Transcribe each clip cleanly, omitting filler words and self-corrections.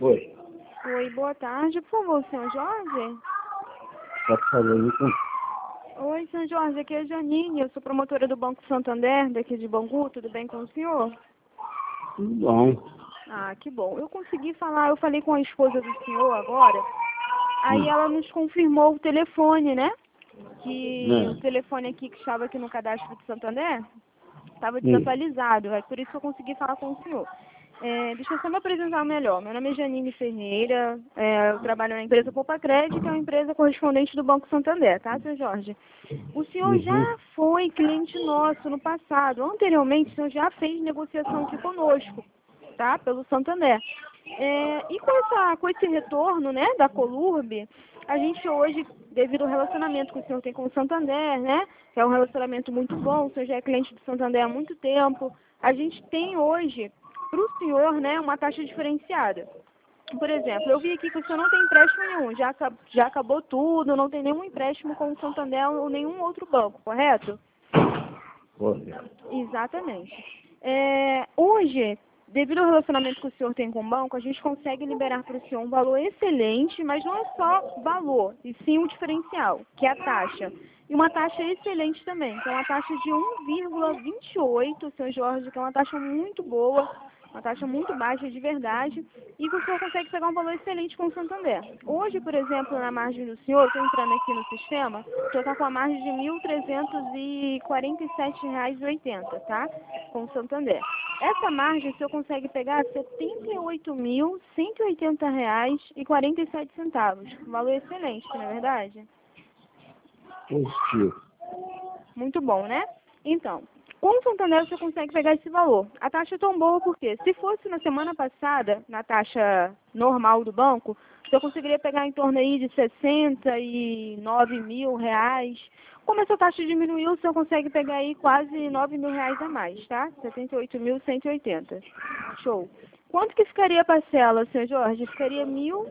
Oi. Oi, boa tarde. Por favor, senhor Jorge? Tá falando com... Oi, senhor Jorge. Aqui é a Janine. Eu sou promotora do Banco Santander, daqui de Bangu. Tudo bem com o senhor? Tudo bom. Ah, que bom. Eu consegui falar, eu falei com a esposa do senhor agora. Aí ela nos confirmou o telefone, né? Que o telefone aqui que estava aqui no cadastro do Santander estava desatualizado. É por isso que eu consegui falar com o senhor. Deixa eu só me apresentar melhor. Meu nome é Janine Ferreira, eu trabalho na empresa Poupa Crédito, que é uma empresa correspondente do Banco Santander, tá, senhor Jorge? O senhor já foi cliente nosso no passado. Anteriormente, o senhor já fez negociação aqui conosco, tá, pelo Santander. E com esse retorno, né, da Colurb, a gente hoje, devido ao relacionamento que o senhor tem com o Santander, né, que é um relacionamento muito bom, o senhor já é cliente do Santander há muito tempo, a gente tem hoje para o senhor, né, uma taxa diferenciada. Por exemplo, eu vi aqui que o senhor não tem empréstimo nenhum, já acabou tudo, não tem nenhum empréstimo com o Santander ou nenhum outro banco, correto? Correto. Exatamente. Hoje, devido ao relacionamento que o senhor tem com o banco, a gente consegue liberar para o senhor um valor excelente, mas não é só valor, e sim um diferencial, que é a taxa. E uma taxa excelente também, que é uma taxa de 1,28, senhor Jorge, que é uma taxa muito boa, uma taxa muito baixa de verdade, e que o senhor consegue pegar um valor excelente com o Santander. Hoje, por exemplo, na margem do senhor, estou entrando aqui no sistema, o senhor está com a margem de R$ 1.347,80, tá? Com o Santander. Essa margem o senhor consegue pegar R$ 78.180,47. Um valor excelente, não é verdade? Positivo. Muito bom, né? Então, com o Santander você consegue pegar esse valor. A taxa é tão boa porque, se fosse na semana passada, na taxa normal do banco, você conseguiria pegar em torno aí de R$ 69 mil. Como essa taxa diminuiu, você consegue pegar aí quase R$ 9 mil a mais, tá? 78.180. Show. Quanto que ficaria a parcela, senhor Jorge? Ficaria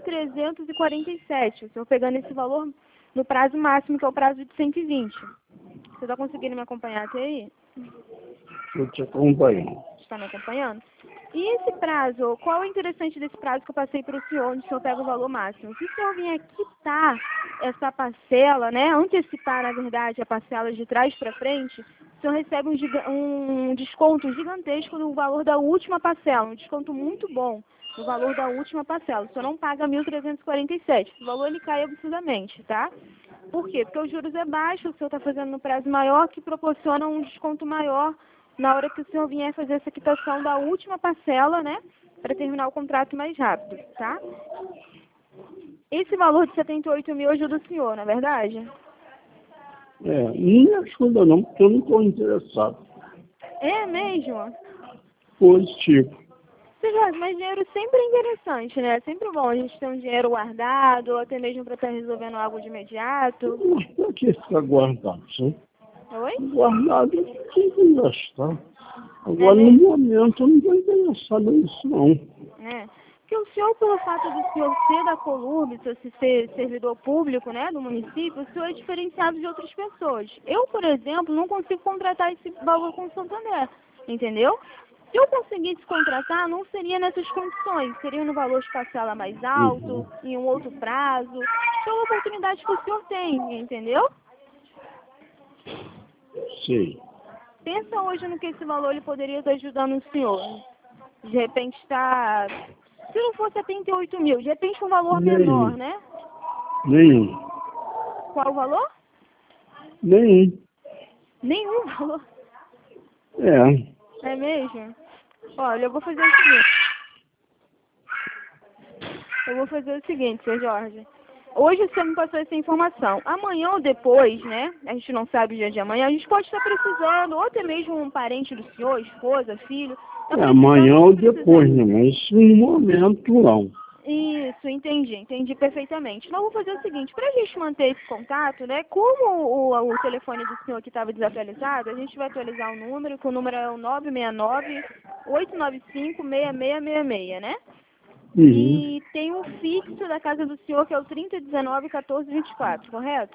1.347. O senhor pegando esse valor no prazo máximo, que é o prazo de 120. Você está conseguindo me acompanhar até aí? Eu te acompanho. Está me acompanhando? E esse prazo, qual é o interessante desse prazo que eu passei para o senhor, onde o senhor pega o valor máximo? Se o senhor vier quitar essa parcela, né, antecipar, na verdade, a parcela de trás para frente, o senhor recebe um desconto gigantesco no valor da última parcela, um desconto muito bom no valor da última parcela. O senhor não paga 1.347, esse valor ele cai absurdamente, tá? Por quê? Porque os juros é baixo, o senhor está fazendo no prazo maior, que proporciona um desconto maior na hora que o senhor vier fazer essa quitação da última parcela, né, para terminar o contrato mais rápido, tá? Esse valor de 78 mil ajuda o senhor, não é verdade? Não me ajuda não, porque eu não estou interessado. É mesmo? Positivo. Senhor, mas dinheiro sempre é interessante, né? É sempre bom a gente ter um dinheiro guardado, ou até mesmo para estar resolvendo algo de imediato. Mas para que ficar guardado? Sim? Oi? Guardado tem que gastar. Agora, no momento, eu não estou interessado nisso, não. Porque o senhor, pelo fato do senhor ser da Colurb, ser servidor público, né, do município, o senhor é diferenciado de outras pessoas. Eu, por exemplo, não consigo contratar esse valor com o Santander, entendeu? Se eu conseguisse contratar, não seria nessas condições, seria no valor de parcela mais alto, em um outro prazo, pela oportunidade que o senhor tem, entendeu? Sim. Pensa hoje no que esse valor ele poderia estar ajudando o senhor. De repente está... Se não for 78 mil, de repente um valor menor, né? Nenhum. Qual o valor? Nenhum. Nenhum valor. É. É mesmo? Olha, eu vou fazer o seguinte, seu Jorge. Hoje você me passou essa informação. Amanhã ou depois, né? A gente não sabe o dia de amanhã. A gente pode estar precisando, ou até mesmo um parente do senhor, esposa, filho. Amanhã ou depois, né? Mas no momento não. Isso, entendi perfeitamente. Então, eu vou fazer o seguinte, para a gente manter esse contato, né? Como o telefone do senhor que estava desatualizado, a gente vai atualizar o número, que o número é o 969-895-6666, né? E tem um fixo da casa do senhor, que é o 3019-1424, correto?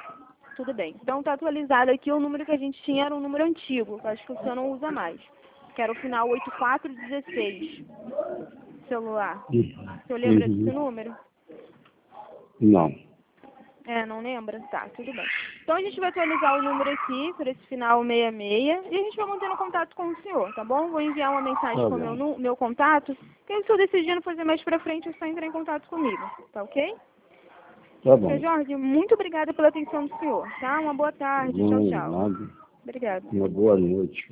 Tudo bem. Então, está atualizado aqui, o número que a gente tinha era um número antigo, que acho que o senhor não usa mais. que era o final 8416. Celular. Uhum. Você lembra desse número? Não. Não lembra? Tá, tudo bem. Então a gente vai atualizar o número aqui, por esse final 66, e a gente vai mantendo contato com o senhor, tá bom? Vou enviar uma mensagem Tá com o meu contato, que se o senhor decidindo fazer mais pra frente, é só entrar em contato comigo, tá ok? Tá bom. Seu Jorge, muito obrigada pela atenção do senhor, tá? Uma boa tarde, tchau, tchau. Nada. Obrigada. Uma boa noite.